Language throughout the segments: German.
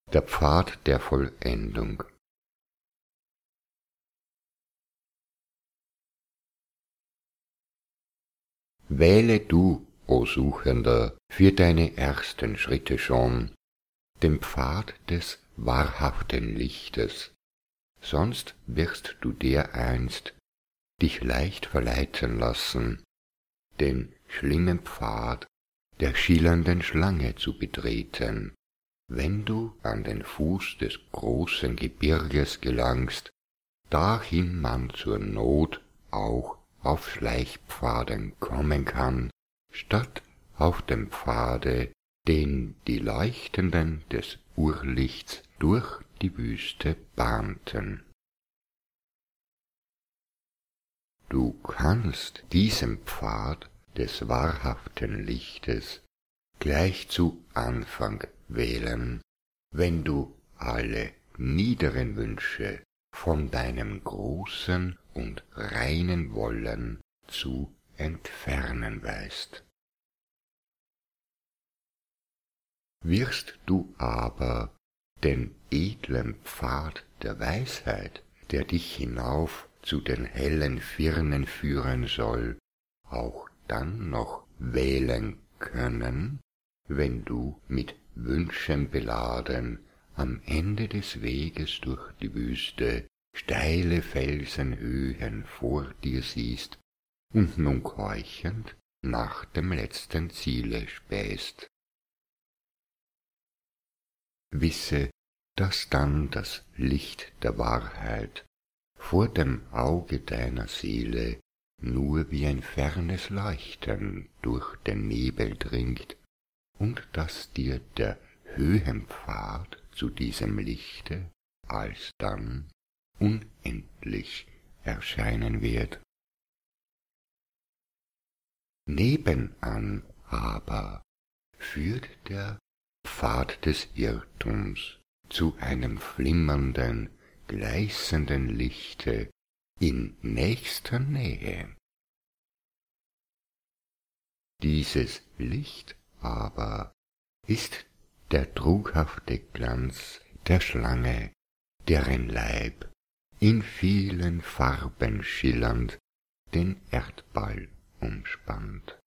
Der Pfad der Vollendung. Wähle du, o Suchender, für deine ersten Schritte schon den Pfad des wahrhaften Lichtes, sonst wirst du dereinst dich leicht verleiten lassen, den schlimmen Pfad der schillernden Schlange zu betreten, wenn du an den Fuß des großen Gebirges gelangst, dahin man zur Not auch auf Schleichpfaden kommen kann, statt auf dem Pfade, den die Leuchtenden des Urlichts durch die Wüste bahnten. Du kannst diesen Pfad des wahrhaften Lichtes gleich zu Anfang wählen, wenn du alle niederen Wünsche von deinem großen und reinen Wollen zu entfernen weißt. Wirst du aber den edlen Pfad der Weisheit, der dich hinauf zu den hellen Firnen führen soll, auch dann noch wählen können, wenn du mit Wünschen beladen am Ende des Weges durch die Wüste steile Felsenhöhen vor dir siehst und nun keuchend nach dem letzten Ziele spähst. Wisse, dass dann das Licht der Wahrheit vor dem Auge deiner Seele nur wie ein fernes Leuchten durch den Nebel dringt und dass dir der Höhenpfad zu diesem Lichte alsdann unendlich erscheinen wird. Nebenan aber führt der Pfad des Irrtums zu einem flimmernden, gleißenden Lichte in nächster Nähe. Dieses Licht aber ist der trughafte Glanz der Schlange, deren Leib in vielen Farben schillernd den Erdball umspannt.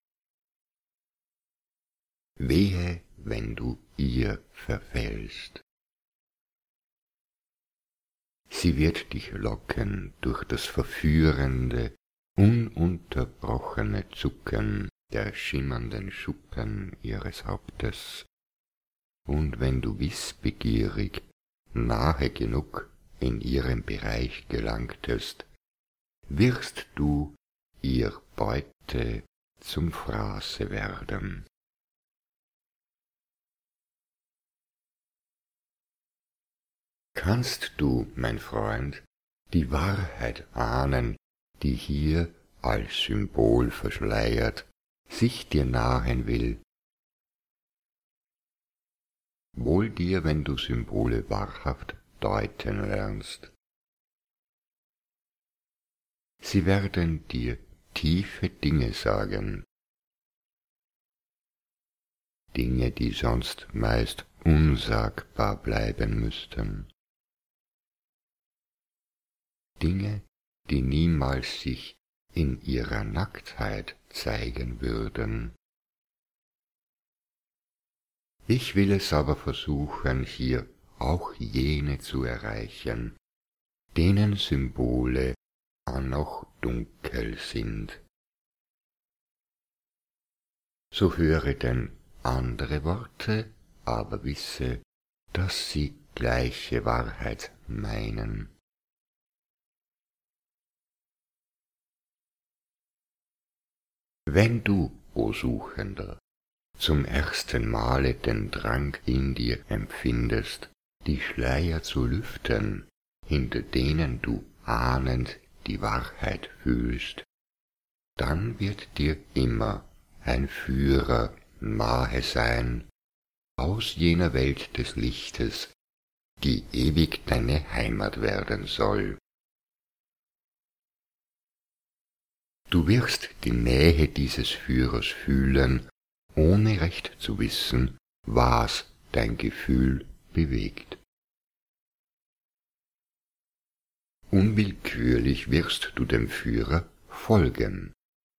Wehe, wenn du ihr verfällst. Sie wird dich locken durch das verführende, ununterbrochene Zucken der schimmernden Schuppen ihres Hauptes, und wenn du wissbegierig nahe genug in ihren Bereich gelangtest, wirst du ihr Beute zum Fraße werden. Kannst du, mein Freund, die Wahrheit ahnen, die hier als Symbol verschleiert sich dir nahen will? Wohl dir, wenn du Symbole wahrhaft deuten lernst. Sie werden dir tiefe Dinge sagen, Dinge, die sonst meist unsagbar bleiben müssten. Dinge, die niemals sich in ihrer Nacktheit zeigen würden. Ich will es aber versuchen, hier auch jene zu erreichen, denen Symbole noch dunkel sind. So höre denn andere Worte, aber wisse, dass sie gleiche Wahrheit meinen. Wenn du, o Suchender, zum ersten Male den Drang in dir empfindest, die Schleier zu lüften, hinter denen du ahnend die Wahrheit fühlst, dann wird dir immer ein Führer nahe sein aus jener Welt des Lichtes, die ewig deine Heimat werden soll. Du wirst die Nähe dieses Führers fühlen, ohne recht zu wissen, was dein Gefühl bewegt. Unwillkürlich wirst du dem Führer folgen.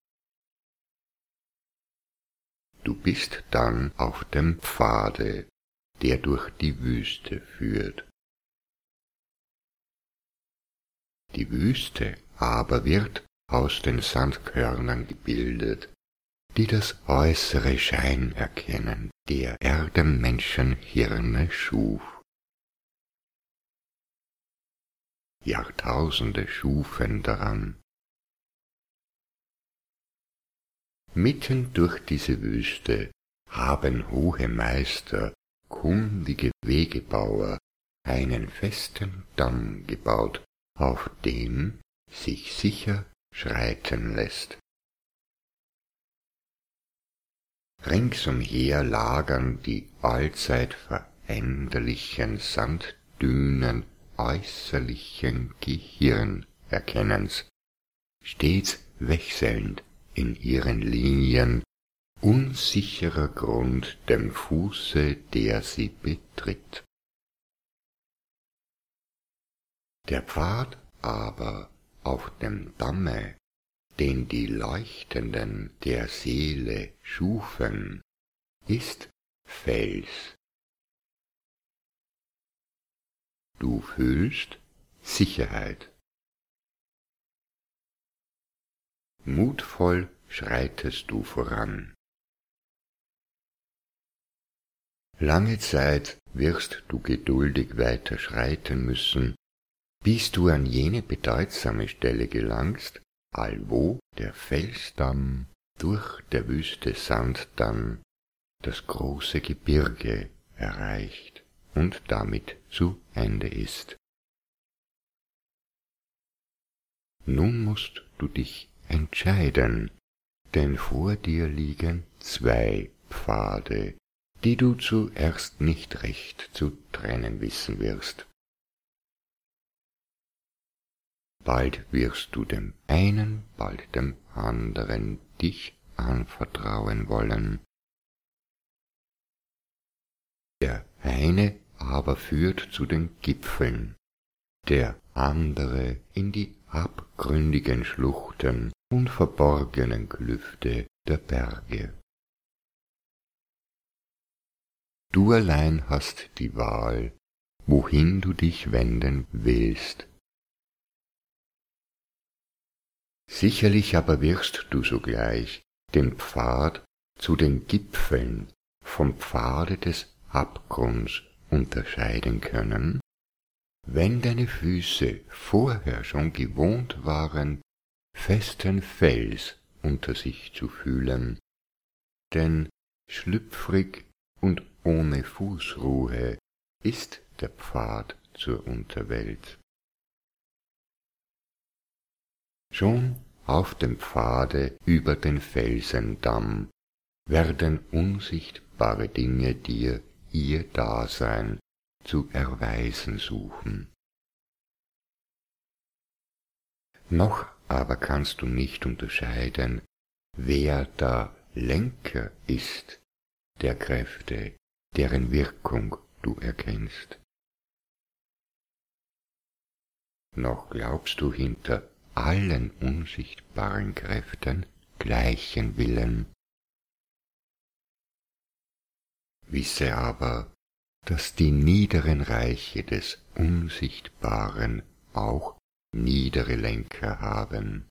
Du bist dann auf dem Pfade, der durch die Wüste führt. Die Wüste aber wird aus den Sandkörnern gebildet, die das äußere Schein erkennen, der er dem Menschenhirne schuf. Jahrtausende schufen daran. Mitten durch diese Wüste haben hohe Meister, kundige Wegebauer, einen festen Damm gebaut, auf dem sich sicher schreiten lässt. Ringsumher lagern die allzeit veränderlichen Sanddünen äußerlichen Gehirnerkennens, stets wechselnd in ihren Linien, unsicherer Grund dem Fuße, der sie betritt. Der Pfad aber auf dem Damme, den die Leuchtenden der Seele schufen, ist Fels. Du fühlst Sicherheit. Mutvoll schreitest du voran. Lange Zeit wirst du geduldig weiter schreiten müssen, bis du an jene bedeutsame Stelle gelangst, allwo der Felsdamm durch der Wüste Sand dann das große Gebirge erreicht und damit zu Ende ist. Nun musst du dich entscheiden, denn vor dir liegen zwei Pfade, die du zuerst nicht recht zu trennen wissen wirst. Bald wirst du dem einen, bald dem anderen dich anvertrauen wollen. Der eine aber führt zu den Gipfeln, der andere in die abgründigen Schluchten und verborgenen Klüfte der Berge. Du allein hast die Wahl, wohin du dich wenden willst. Sicherlich aber wirst du sogleich den Pfad zu den Gipfeln vom Pfade des Abgrunds unterscheiden können, wenn deine Füße vorher schon gewohnt waren, festen Fels unter sich zu fühlen, denn schlüpfrig und ohne Fußruhe ist der Pfad zur Unterwelt. Schon auf dem Pfade über den Felsendamm werden unsichtbare Dinge dir ihr Dasein zu erweisen suchen. Noch aber kannst du nicht unterscheiden, wer da Lenker ist der Kräfte, deren Wirkung du erkennst. Noch glaubst du hinter allen unsichtbaren Kräften gleichen Willen. Wisse aber, dass die niederen Reiche des Unsichtbaren auch niedere Lenker haben.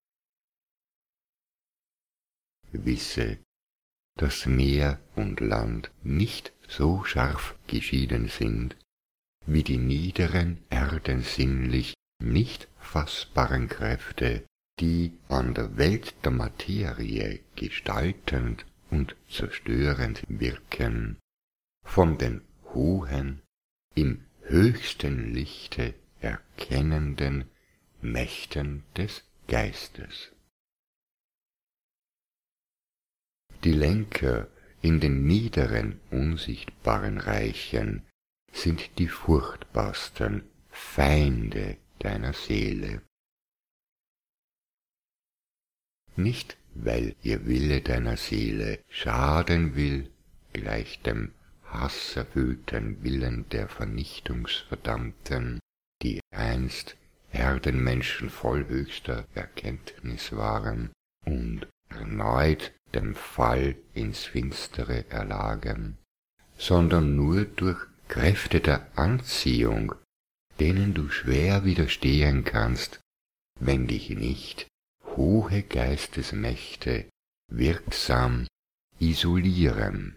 Wisse, dass Meer und Land nicht so scharf geschieden sind, wie die niederen erdensinnlich nicht fassbaren Kräfte, die an der Welt der Materie gestaltend und zerstörend wirken, von den hohen, im höchsten Lichte erkennenden Mächten des Geistes. Die Lenker in den niederen, unsichtbaren Reichen sind die furchtbarsten Feinde deiner Seele. Nicht, weil ihr Wille deiner Seele schaden will, gleich dem hasserfüllten Willen der Vernichtungsverdammten, die einst Erdenmenschen voll höchster Erkenntnis waren und erneut dem Fall ins Finstere erlagen, sondern nur durch Kräfte der Anziehung, denen du schwer widerstehen kannst, wenn dich nicht hohe Geistesmächte wirksam isolieren.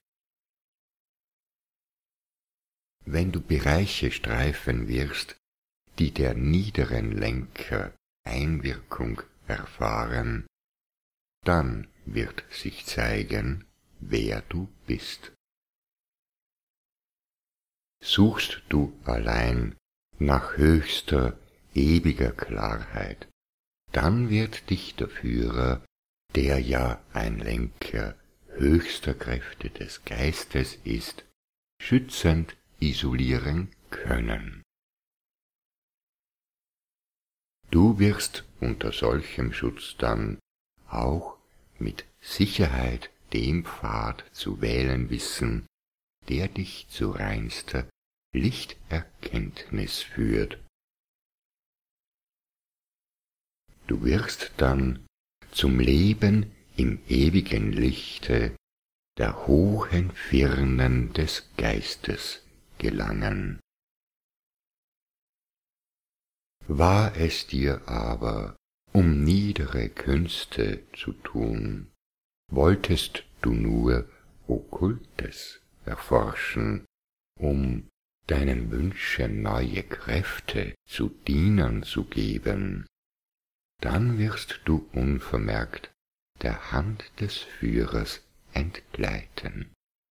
Wenn du Bereiche streifen wirst, die der niederen Lenker Einwirkung erfahren, dann wird sich zeigen, wer du bist. Suchst du allein nach höchster, ewiger Klarheit, dann wird dich der Führer, der ja ein Lenker höchster Kräfte des Geistes ist, schützend isolieren können. Du wirst unter solchem Schutz dann auch mit Sicherheit den Pfad zu wählen wissen, der dich zu reinster Lichterkenntnis führt. Du wirst dann zum Leben im ewigen Lichte der hohen Firnen des Geistes gelangen. War es dir aber, um niedere Künste zu tun, wolltest du nur Okkultes erforschen, um deinen Wünschen neue Kräfte zu Dienern zu geben, dann wirst du unvermerkt der Hand des Führers entgleiten.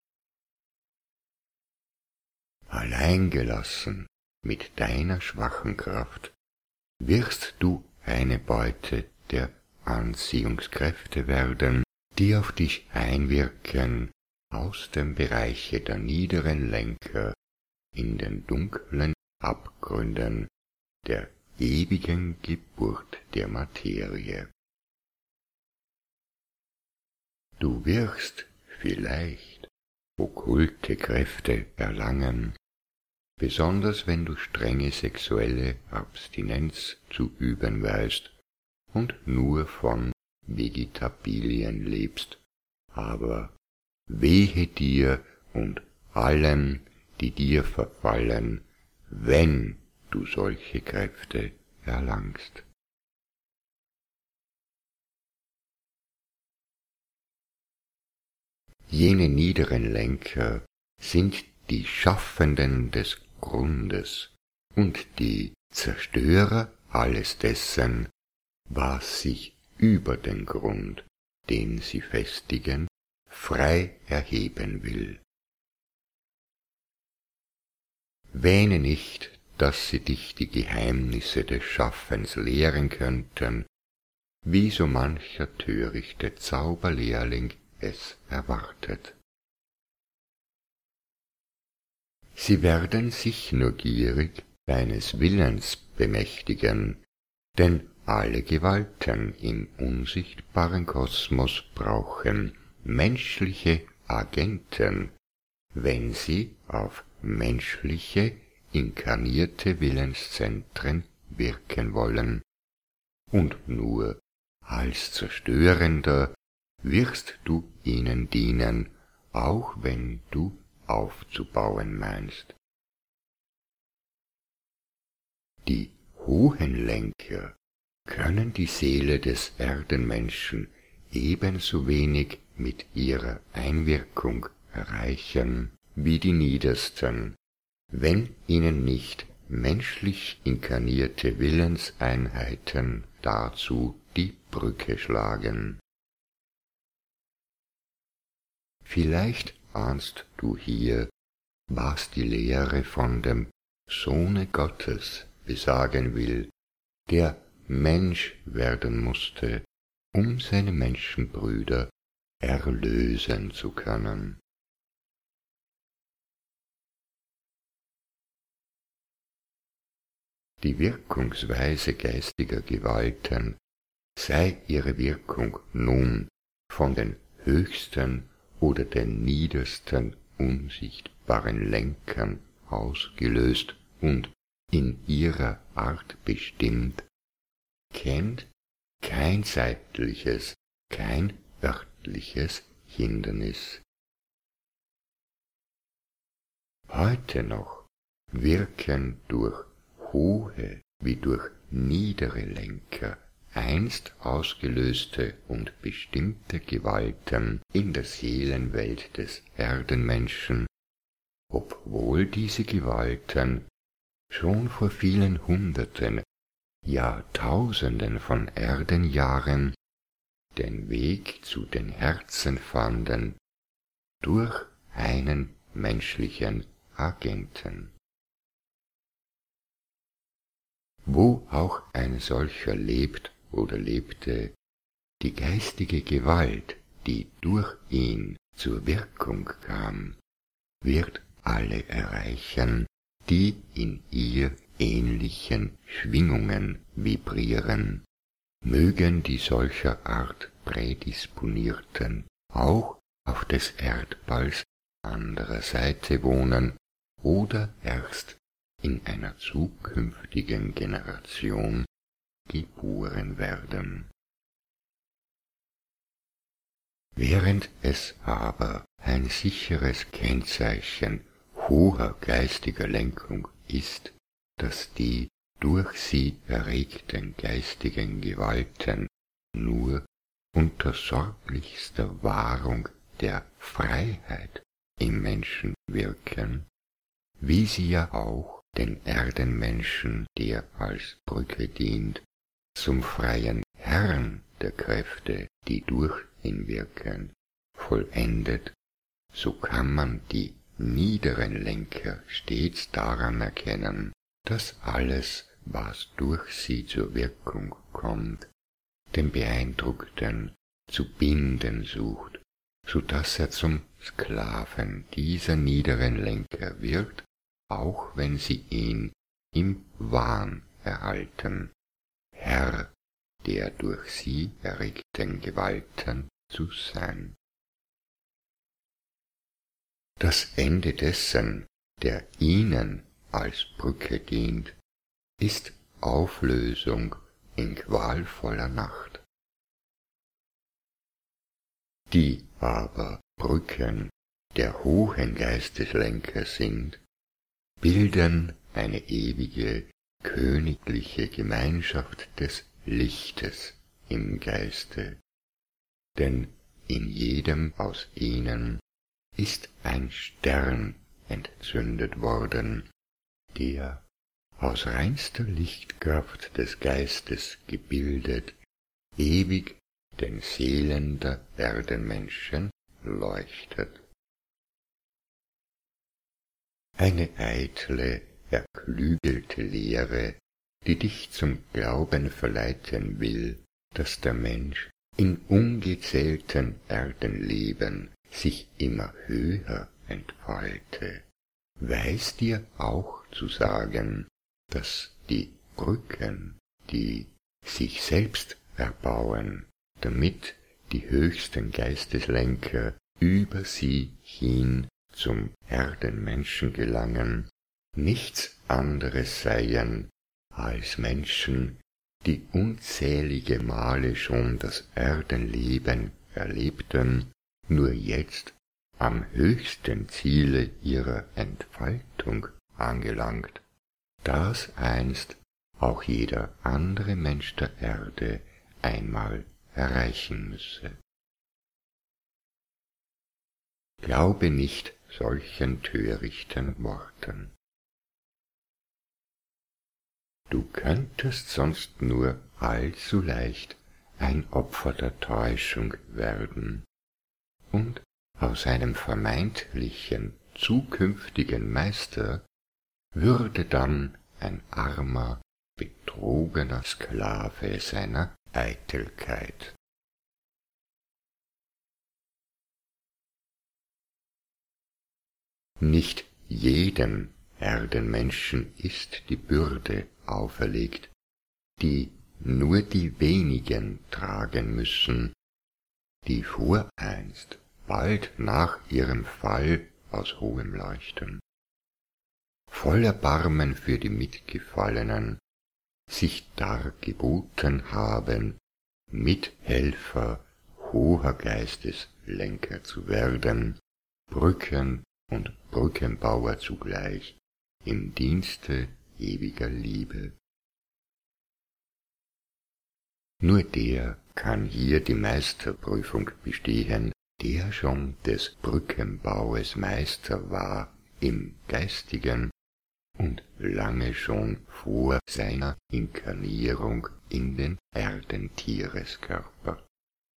Alleingelassen mit deiner schwachen Kraft wirst du eine Beute der Anziehungskräfte werden, die auf dich einwirken aus dem Bereiche der niederen Lenker in den dunklen Abgründen der ewigen Geburt der Materie. Du wirst vielleicht okkulte Kräfte erlangen, besonders wenn du strenge sexuelle Abstinenz zu üben weißt und nur von Vegetabilien lebst, aber wehe dir und allen, die dir verfallen, wenn du solche Kräfte erlangst. Jene niederen Lenker sind die Schaffenden des Grundes und die Zerstörer alles dessen, was sich über den Grund, den sie festigen, frei erheben will. Wähne nicht, dass sie dich die Geheimnisse des Schaffens lehren könnten, wie so mancher törichte Zauberlehrling es erwartet. Sie werden sich nur gierig deines Willens bemächtigen, denn alle Gewalten im unsichtbaren Kosmos brauchen menschliche Agenten, wenn sie auf menschliche, inkarnierte Willenszentren wirken wollen, und nur als Zerstörender wirst du ihnen dienen, auch wenn du aufzubauen meinst. Die hohen Lenker können die Seele des Erdenmenschen ebenso wenig mit ihrer Einwirkung erreichen wie die Niedersten, wenn ihnen nicht menschlich inkarnierte Willenseinheiten dazu die Brücke schlagen. Vielleicht ahnst du hier, was die Lehre von dem Sohne Gottes besagen will, der Mensch werden musste, um seine Menschenbrüder erlösen zu können. Die Wirkungsweise geistiger Gewalten, sei ihre Wirkung nun von den höchsten oder den niedersten unsichtbaren Lenkern ausgelöst und in ihrer Art bestimmt, kennt kein zeitliches, kein örtliches Hindernis. Heute noch wirken durch hohe wie durch niedere Lenker einst ausgelöste und bestimmte Gewalten in der Seelenwelt des Erdenmenschen, obwohl diese Gewalten schon vor vielen Hunderten, Jahrtausenden von Erdenjahren den Weg zu den Herzen fanden durch einen menschlichen Agenten. Wo auch ein solcher lebt oder lebte, die geistige Gewalt, die durch ihn zur Wirkung kam, wird alle erreichen, die in ihr ähnlichen Schwingungen vibrieren, mögen die solcher Art Prädisponierten auch auf des Erdballs anderer Seite wohnen oder erst in einer zukünftigen Generation geboren werden. Während es aber ein sicheres Kennzeichen hoher geistiger Lenkung ist, dass die durch sie erregten geistigen Gewalten nur unter sorglichster Wahrung der Freiheit im Menschen wirken, wie sie ja auch den Erdenmenschen, der als Brücke dient, zum freien Herrn der Kräfte, die durch ihn wirken, vollendet, so kann man die niederen Lenker stets daran erkennen, dass alles, was durch sie zur Wirkung kommt, den Beeindruckten zu binden sucht, so dass er zum Sklaven dieser niederen Lenker wird, auch wenn sie ihn im Wahn erhalten, Herr der durch sie erregten Gewalten zu sein. Das Ende dessen, der ihnen als Brücke dient, ist Auflösung in qualvoller Nacht. Die aber Brücken der hohen Geisteslenker sind, bilden eine ewige, königliche Gemeinschaft des Lichtes im Geiste, denn in jedem aus ihnen ist ein Stern entzündet worden, der aus reinster Lichtkraft des Geistes gebildet, ewig den Seelen der Erdenmenschen leuchtet. Eine eitle, erklügelte Lehre, die dich zum Glauben verleiten will, dass der Mensch in ungezählten Erdenleben sich immer höher entfalte, weiß dir auch zu sagen, dass die Brücken, die sich selbst erbauen, damit die höchsten Geisteslenker über sie hin zum Erdenmenschen gelangen, nichts anderes seien als Menschen, die unzählige Male schon das Erdenleben erlebten, nur jetzt am höchsten Ziele ihrer Entfaltung angelangt, das einst auch jeder andere Mensch der Erde einmal erreichen müsse. Glaube nicht solchen törichten Worten. Du könntest sonst nur allzu leicht ein Opfer der Täuschung werden und aus einem vermeintlichen zukünftigen Meister würde dann ein armer, betrogener Sklave seiner Eitelkeit. Nicht jedem Erdenmenschen ist die Bürde auferlegt, die nur die wenigen tragen müssen, die voreinst bald nach ihrem Fall aus hohem Leuchten. Voll Erbarmen für die Mitgefallenen, sich dargeboten haben, Mithelfer hoher Geisteslenker zu werden, Brücken und Brückenbauer zugleich im Dienste ewiger Liebe. Nur der kann hier die Meisterprüfung bestehen, der schon des Brückenbaues Meister war im Geistigen und lange schon vor seiner Inkarnierung in den Erdentiereskörper.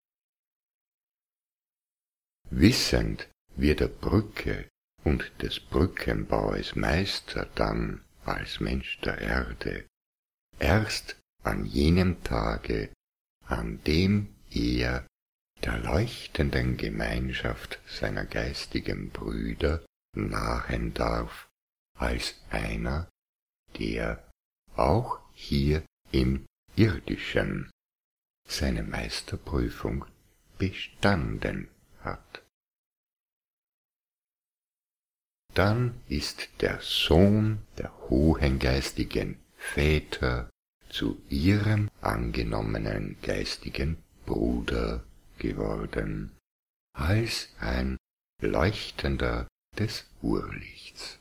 Wissend wird er Brücke und des Brückenbaues Meister dann als Mensch der Erde, erst an jenem Tage, an dem er der leuchtenden Gemeinschaft seiner geistigen Brüder nahen darf, als einer, der auch hier im Irdischen seine Meisterprüfung bestanden hat. Dann ist der Sohn der hohen geistigen Väter zu ihrem angenommenen geistigen Bruder geworden, als ein Leuchtender des Urlichts.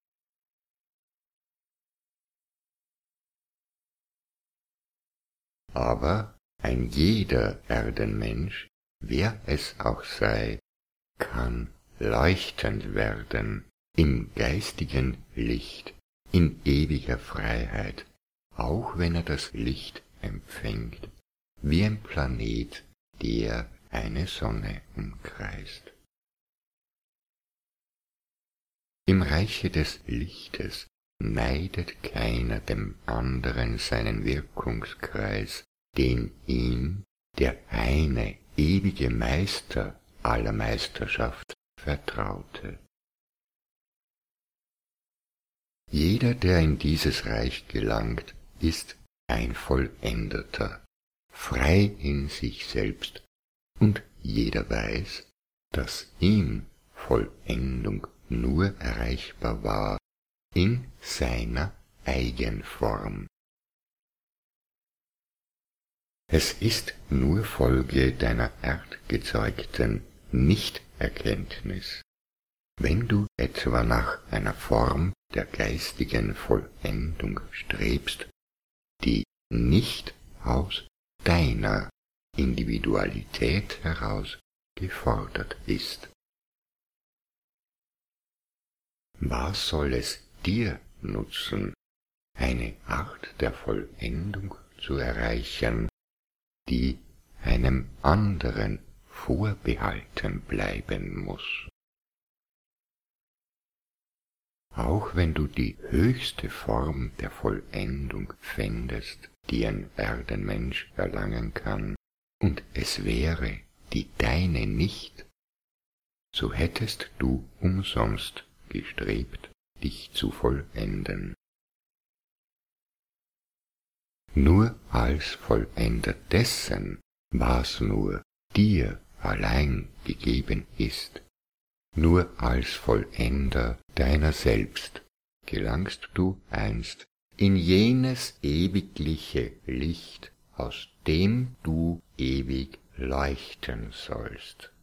Aber ein jeder Erdenmensch, wer es auch sei, kann leuchtend werden im geistigen Licht, in ewiger Freiheit, auch wenn er das Licht empfängt, wie ein Planet, der eine Sonne umkreist. Im Reiche des Lichtes neidet keiner dem anderen seinen Wirkungskreis, den ihm der eine ewige Meister aller Meisterschaft vertraute. Jeder, der in dieses Reich gelangt, ist ein Vollendeter, frei in sich selbst, und jeder weiß, dass ihm Vollendung nur erreichbar war in seiner Eigenform. Es ist nur Folge deiner erdgezeugten Nichterkenntnis, wenn du etwa nach einer Form der geistigen Vollendung strebst, die nicht aus deiner Individualität heraus gefordert ist. Was soll es dir nutzen, eine Art der Vollendung zu erreichen, die einem anderen vorbehalten bleiben muss? Auch wenn du die höchste Form der Vollendung fändest, die ein Erdenmensch erlangen kann, und es wäre die deine nicht, so hättest du umsonst gestrebt, dich zu vollenden. Nur als Vollender dessen, was nur dir allein gegeben ist, nur als Vollender deiner selbst gelangst du einst in jenes ewigliche Licht, aus dem du ewig leuchten sollst.